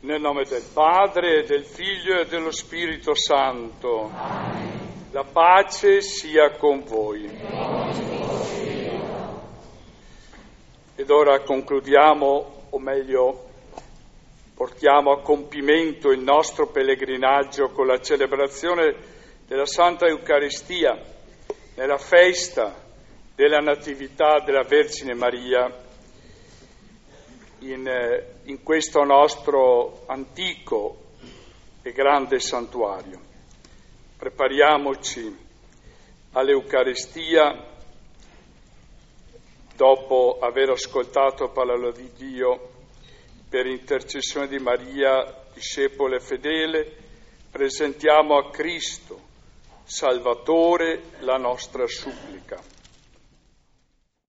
Nel nome del Padre, e del Figlio e dello Spirito Santo. Amen. La pace sia con voi. Ed ora concludiamo, o meglio, portiamo a compimento il nostro pellegrinaggio con la celebrazione della Santa Eucaristia, nella festa della Natività della Vergine Maria, in questo nostro antico e grande santuario. Prepariamoci all'Eucaristia dopo aver ascoltato parola di Dio. Per intercessione di Maria, discepola e fedele, presentiamo a Cristo, Salvatore, la nostra supplica.